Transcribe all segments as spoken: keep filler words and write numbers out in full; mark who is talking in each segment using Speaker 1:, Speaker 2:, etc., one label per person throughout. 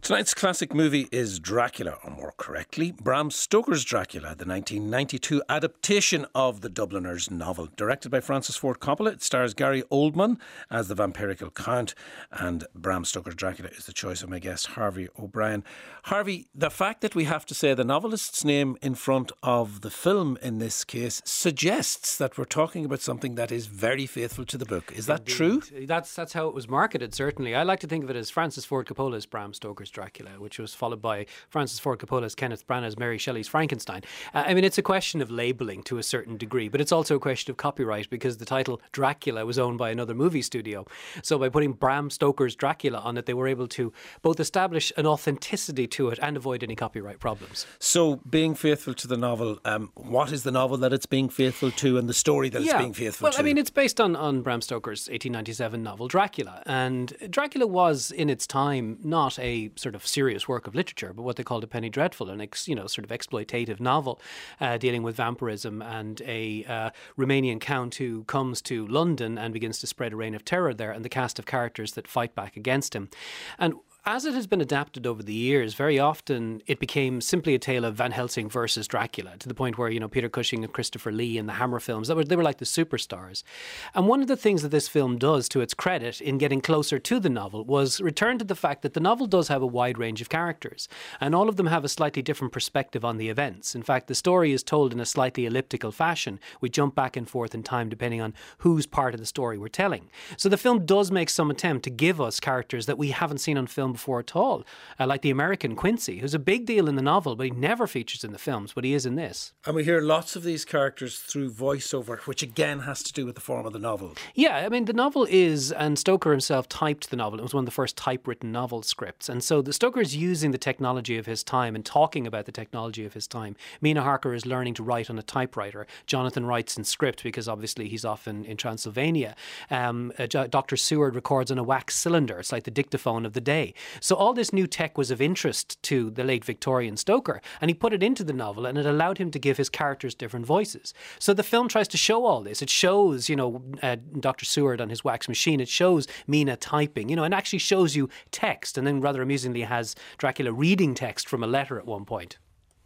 Speaker 1: Tonight's classic movie is Dracula, or more correctly, Bram Stoker's Dracula, the nineteen ninety-two adaptation of the Dubliner's novel. Directed by Francis Ford Coppola, it stars Gary Oldman as the vampirical count, and Bram Stoker's Dracula is the choice of my guest, Harvey O'Brien. Harvey, the fact that we have to say the novelist's name in front of the film in this case suggests that we're talking about something that is very faithful to the book. Is that
Speaker 2: Indeed.
Speaker 1: true?
Speaker 2: That's that's how it was marketed, certainly. I like to think of it as Francis Ford Coppola's Bram Stoker's Dracula, which was followed by Francis Ford Coppola's Kenneth Branagh's Mary Shelley's Frankenstein. Uh, I mean, it's a question of labelling to a certain degree, but it's also a question of copyright because the title Dracula was owned by another movie studio. So by putting Bram Stoker's Dracula on it, they were able to both establish an authenticity to it and avoid any copyright problems.
Speaker 1: So being faithful to the novel, um, what is the novel that it's being faithful to and the story that
Speaker 2: yeah.
Speaker 1: it's being faithful
Speaker 2: well,
Speaker 1: to?
Speaker 2: Well, I mean, it's based on, on Bram Stoker's eighteen ninety-seven novel Dracula. And Dracula was, in its time, not a sort of serious work of literature, but what they called a penny dreadful, an ex, you know, sort of exploitative novel uh, dealing with vampirism and a uh, Romanian count who comes to London and begins to spread a reign of terror there, and the cast of characters that fight back against him. And as it has been adapted over the years, very often it became simply a tale of Van Helsing versus Dracula, to the point where, you know, Peter Cushing and Christopher Lee in the Hammer films, that were, they were like the superstars. And one of the things that this film does, to its credit, in getting closer to the novel, was return to the fact that the novel does have a wide range of characters, and all of them have a slightly different perspective on the events. In fact, the story is told in a slightly elliptical fashion. We jump back and forth in time depending on whose part of the story we're telling. So the film does make some attempt to give us characters that we haven't seen on film before at all, uh, like the American Quincy, who's a big deal in the novel, but he never features in the films, but he is in this.
Speaker 1: And we hear lots of these characters through voiceover, which again has to do with the form of the novel.
Speaker 2: Yeah, I mean, the novel is, and Stoker himself typed the novel. It was one of the first typewritten novel scripts. And so the Stoker is using the technology of his time and talking about the technology of his time. Mina Harker is learning to write on a typewriter. Jonathan writes in script because obviously he's off in, in Transylvania. Um, uh, Doctor Seward records on a wax cylinder. It's like the dictaphone of the day. So all this new tech was of interest to the late Victorian Stoker, and he put it into the novel, and it allowed him to give his characters different voices. So the film tries to show all this. It shows, you know, uh, Doctor Seward on his wax machine. It shows Mina typing, you know, and actually shows you text, and then rather amusingly has Dracula reading text from a letter at one point.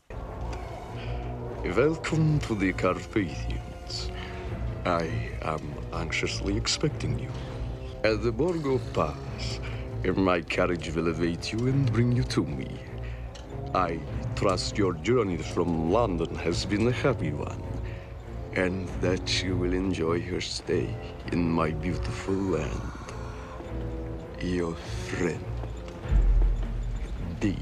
Speaker 3: Welcome to the Carpathians. I am anxiously expecting you. At the Borgo Pass, my carriage will await you and bring you to me. I trust your journey from London has been a happy one, and that you will enjoy your stay in my beautiful land. Your friend, D.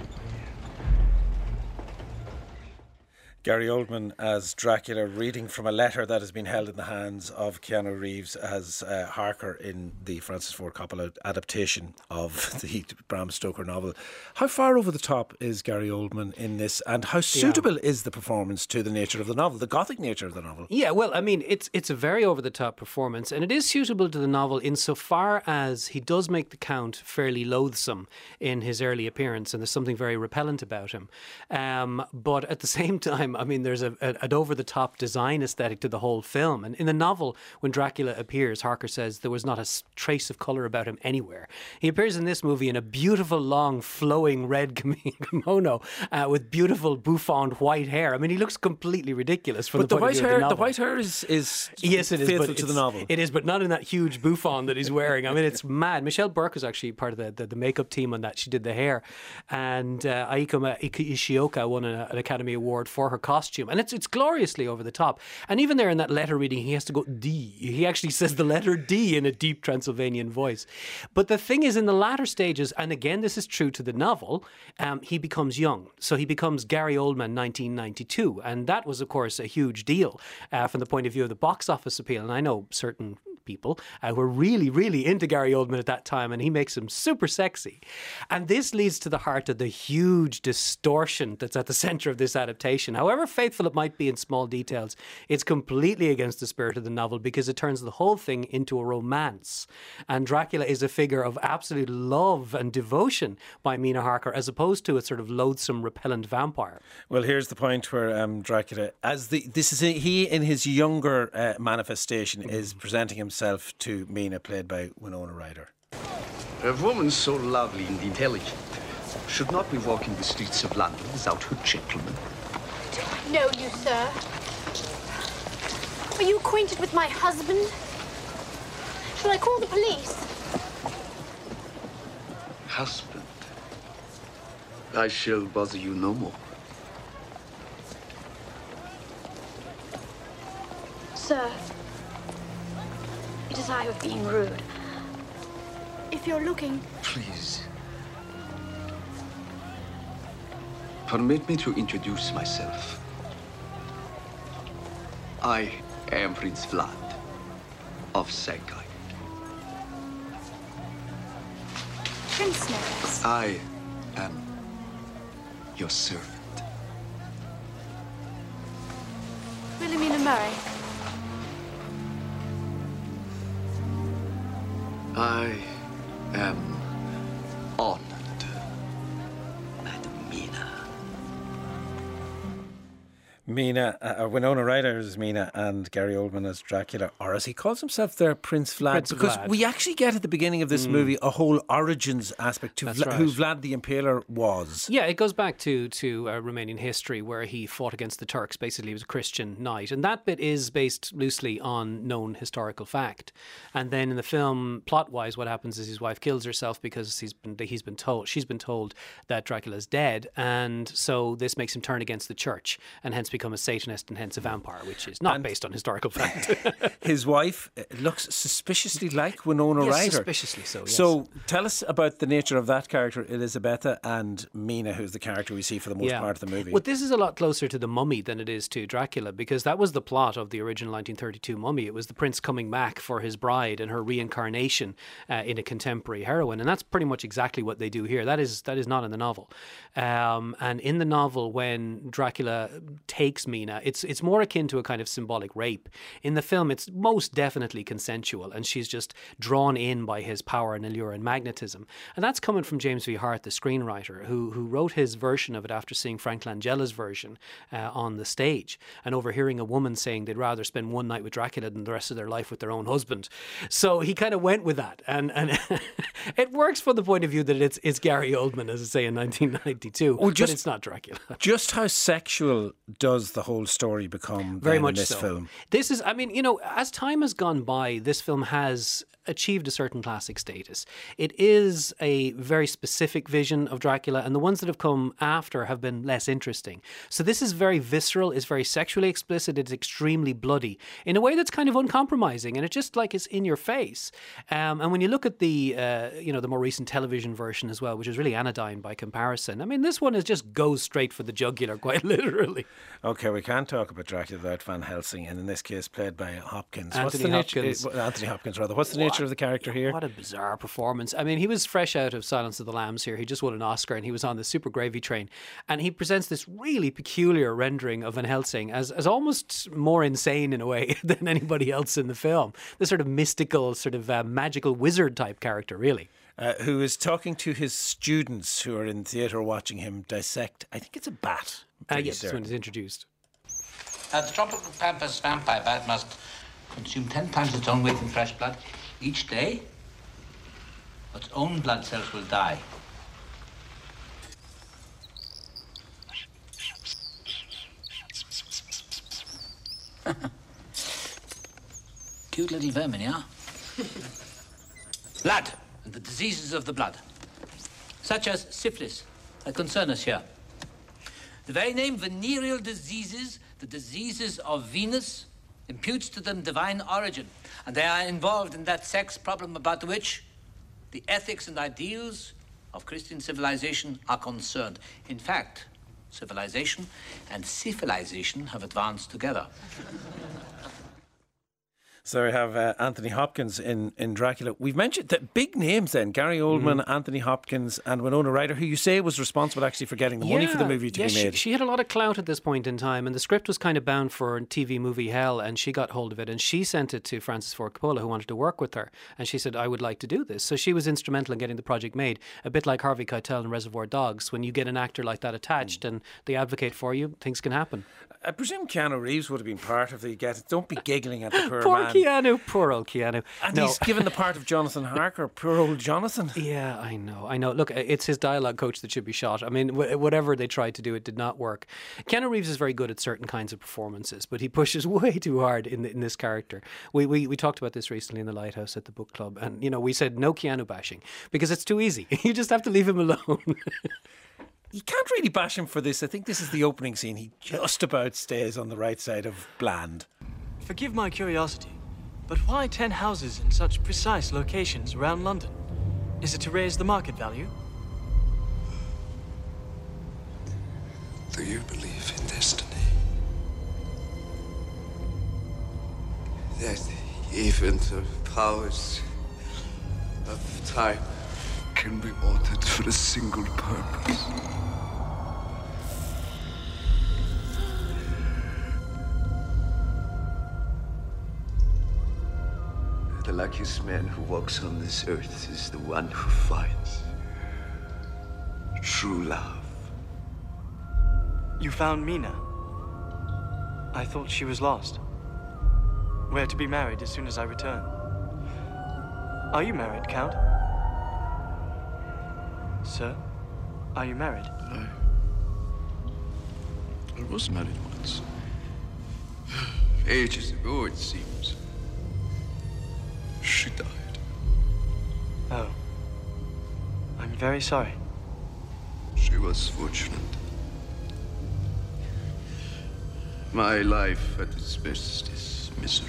Speaker 1: Gary Oldman as Dracula, reading from a letter that has been held in the hands of Keanu Reeves as uh, Harker in the Francis Ford Coppola adaptation of the Bram Stoker novel. How far over the top is Gary Oldman in this, and how suitable yeah. is the performance to the nature of the novel, the gothic nature of the novel?
Speaker 2: Yeah, well, I mean, it's it's a very over-the-top performance, and it is suitable to the novel insofar as he does make the Count fairly loathsome in his early appearance, and there's something very repellent about him. Um, but at the same time, I mean, there's a, a, an over-the-top design aesthetic to the whole film. And in the novel, when Dracula appears, Harker says there was not a trace of colour about him anywhere. He appears in this movie in a beautiful, long, flowing red kimono uh, with beautiful, bouffant white hair. I mean, he looks completely ridiculous from
Speaker 1: but
Speaker 2: the,
Speaker 1: the
Speaker 2: point
Speaker 1: white
Speaker 2: of view
Speaker 1: hair,
Speaker 2: of the novel.
Speaker 1: The white hair is, is
Speaker 2: yes, it is,
Speaker 1: faithful
Speaker 2: but
Speaker 1: to the novel.
Speaker 2: It is, but not in that huge bouffant that he's wearing. I mean, it's mad. Michelle Burke was actually part of the, the, the makeup team on that. She did the hair. And uh, Aiko Ishioka won a, an Academy Award for her costume. And it's it's gloriously over the top. And even there in that letter reading, he has to go D. He actually says the letter D in a deep Transylvanian voice. But the thing is, in the latter stages, and again, this is true to the novel, um, he becomes young. So he becomes Gary Oldman nineteen ninety-two. And that was, of course, a huge deal uh, from the point of view of the box office appeal. And I know certain people uh, who were really, really into Gary Oldman at that time, and he makes him super sexy. And this leads to the heart of the huge distortion that's at the centre of this adaptation. However faithful it might be in small details, it's completely against the spirit of the novel because it turns the whole thing into a romance. And Dracula is a figure of absolute love and devotion by Mina Harker, as opposed to a sort of loathsome, repellent vampire.
Speaker 1: Well, here's the point where um, Dracula, as the this is he in his younger uh, manifestation, mm. is presenting himself to Mina, played by Winona Ryder.
Speaker 3: A woman so lovely and intelligent, should not be walking the streets of London without her gentleman.
Speaker 4: Do I know you, sir? Are you acquainted with my husband? Shall I call the police?
Speaker 3: Husband? I shall bother you no more.
Speaker 4: Sir, it is I who have been rude. If you're looking...
Speaker 3: Please. Permit me to introduce myself. I am Prince Vlad of Shanghai.
Speaker 4: Prince knows.
Speaker 3: I am your servant.
Speaker 4: Wilhelmina Murray.
Speaker 3: I am honored, Madam Mina.
Speaker 1: Mina, uh, Winona Ryder as Mina and Gary Oldman as Dracula, or as he calls himself there, Prince Vlad.
Speaker 2: Prince
Speaker 1: because
Speaker 2: Vlad.
Speaker 1: we actually get at the beginning of this mm. movie a whole origins aspect to
Speaker 2: That's
Speaker 1: Vla-
Speaker 2: right.
Speaker 1: who Vlad the Impaler was.
Speaker 2: Yeah, it goes back to to uh, Romanian history where he fought against the Turks. Basically, he was a Christian knight, and that bit is based loosely on known historical fact. And then in the film, plot-wise, what happens is his wife kills herself because he's been he's been told she's been told that Dracula's dead, and so this makes him turn against the church and hence become a Satanist and hence a vampire, which is not
Speaker 1: And
Speaker 2: based on historical fact.
Speaker 1: His wife uh, looks suspiciously like Winona
Speaker 2: Yes,
Speaker 1: Ryder.
Speaker 2: suspiciously so, yes.
Speaker 1: So tell us about the nature of that character, Elisabetta, and Mina, who's the character we see for the most
Speaker 2: Yeah.
Speaker 1: part of the movie.
Speaker 2: Well, this is a lot closer to the Mummy than it is to Dracula, because that was the plot of the original nineteen thirty-two Mummy. It was the prince coming back for his bride and her reincarnation uh, in a contemporary heroine, and that's pretty much exactly what they do here. That is that is not in the novel. Um, and in the novel, when Dracula takes Mina, it's it's more akin to a kind of symbolic rape. In the film, it's most definitely consensual, and she's just drawn in by his power and allure and magnetism. And that's coming from James V. Hart, the screenwriter, who who wrote his version of it after seeing Frank Langella's version uh, on the stage and overhearing a woman saying they'd rather spend one night with Dracula than the rest of their life with their own husband. So he kind of went with that, and and it works from the point of view that it's it's Gary Oldman, as I say, in nineteen ninety-two,
Speaker 1: Well, just-
Speaker 2: but it's not Dracula.
Speaker 1: Just how sexual does the whole story become
Speaker 2: Very
Speaker 1: then
Speaker 2: much
Speaker 1: in this
Speaker 2: so.
Speaker 1: film?
Speaker 2: This is, I mean, you know, as time has gone by, this film has achieved a certain classic status. It is a very specific vision of Dracula, and the ones that have come after have been less interesting. So this is very visceral, it's very sexually explicit, it's extremely bloody in a way that's kind of uncompromising, and it just like is in your face. Um, and when you look at the, uh, you know, the more recent television version as well, which is really anodyne by comparison, I mean, this one is just goes straight for the jugular, quite literally.
Speaker 1: Okay, we can't talk about Dracula without Van Helsing, and in this case played by Hopkins. What's
Speaker 2: Anthony
Speaker 1: the nature,
Speaker 2: Hopkins.
Speaker 1: uh, Anthony Hopkins, rather. What's the nature of the character here?
Speaker 2: What a bizarre performance. I mean, he was fresh out of Silence of the Lambs here. He just won an Oscar and he was on the Super Gravy Train. And he presents this really peculiar rendering of Van Helsing as, as almost more insane in a way than anybody else in the film. This sort of mystical, sort of uh, magical wizard type character, really.
Speaker 1: Uh, who is talking to his students who are in theatre watching him dissect, I think it's a bat.
Speaker 2: Uh,
Speaker 1: pretty
Speaker 2: yes, this
Speaker 1: certain.
Speaker 2: one is introduced.
Speaker 5: Uh, the tropical pampas vampire bat must consume ten times its own weight in fresh blood each day, or its own blood cells will die. Cute little vermin, yeah? Blood and the diseases of the blood, such as syphilis, that concern us here. The very name venereal diseases, the diseases of Venus, imputes to them divine origin, and they are involved in that sex problem about which the ethics and ideals of Christian civilization are concerned. In fact, civilization and civilization have advanced together.
Speaker 1: So we have uh, Anthony Hopkins in, in Dracula. We've mentioned that big names then, Gary Oldman, mm-hmm. Anthony Hopkins and Winona Ryder, who you say was responsible actually for getting the money for the movie to
Speaker 2: yeah,
Speaker 1: be made.
Speaker 2: She, she had a lot of clout at this point in time, and the script was kind of bound for T V movie hell, and she got hold of it, and she sent it to Francis Ford Coppola, who wanted to work with her, and she said, I would like to do this. So she was instrumental in getting the project made, a bit like Harvey Keitel in Reservoir Dogs. When you get an actor like that attached mm. and they advocate for you, things can happen.
Speaker 1: I presume Keanu Reeves would have been part of the get. Don't be giggling at the poor,
Speaker 2: poor
Speaker 1: man
Speaker 2: Keanu, poor old Keanu.
Speaker 1: And
Speaker 2: no.
Speaker 1: he's given the part of Jonathan Harker, poor old Jonathan.
Speaker 2: Yeah, I know, I know. Look, it's his dialogue coach that should be shot. I mean, wh- whatever they tried to do, it did not work. Keanu Reeves is very good at certain kinds of performances, but he pushes way too hard in, the, in this character. We, we we talked about this recently in the Lighthouse at the book club, and, you know, we said no Keanu bashing because it's too easy. You just have to leave him alone.
Speaker 1: You can't really bash him for this. I think this is the opening scene. He just about stays on the right side of bland.
Speaker 6: Forgive my curiosity, but why ten houses in such precise locations around London? Is it to raise the market value?
Speaker 3: Do you believe in destiny? That even the powers of time can be altered for a single purpose. The luckiest man who walks on this earth is the one who finds true love.
Speaker 6: You found Mina. I thought she was lost. We're to be married as soon as I return. Are you married, Count? Sir, are you married?
Speaker 3: I... I was married once. Ages ago, it seems. She died.
Speaker 6: Oh. I'm very sorry.
Speaker 3: She was fortunate. My life at its best is misery.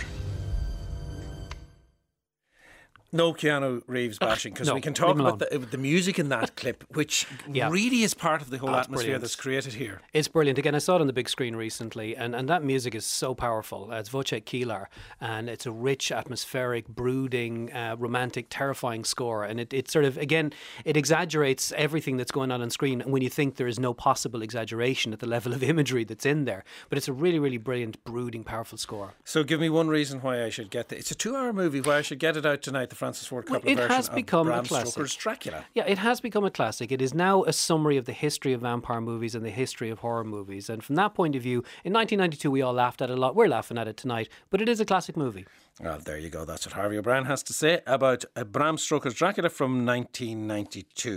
Speaker 1: No Keanu Reeves bashing, because
Speaker 2: no,
Speaker 1: we can talk
Speaker 2: leave him
Speaker 1: about the, the music in that clip, which
Speaker 2: Yeah.
Speaker 1: really is part of the whole
Speaker 2: Oh, it's
Speaker 1: atmosphere
Speaker 2: brilliant.
Speaker 1: that's created here.
Speaker 2: It's brilliant. Again, I saw it on the big screen recently, and, and that music is so powerful. Uh, it's Wojciech Kilar, and it's a rich, atmospheric, brooding, uh, romantic, terrifying score. And it, it sort of, again, it exaggerates everything that's going on on screen when you think there is no possible exaggeration at the level of imagery that's in there. But it's a really, really brilliant, brooding, powerful score.
Speaker 1: So give me one reason why I should get it. It's a two-hour movie, why I should get it out tonight, the Francis Ford Coppola
Speaker 2: Well, it
Speaker 1: version
Speaker 2: has
Speaker 1: of
Speaker 2: become a
Speaker 1: Bram
Speaker 2: classic.
Speaker 1: Stoker's Dracula.
Speaker 2: Yeah, it has become a classic. It is now a summary of the history of vampire movies and the history of horror movies. And from that point of view, in nineteen ninety-two, we all laughed at it a lot. We're laughing at it tonight, but it is a classic movie.
Speaker 1: Well, there you go. That's what Harvey O'Brien has to say about uh, Bram Stoker's Dracula from nineteen ninety-two.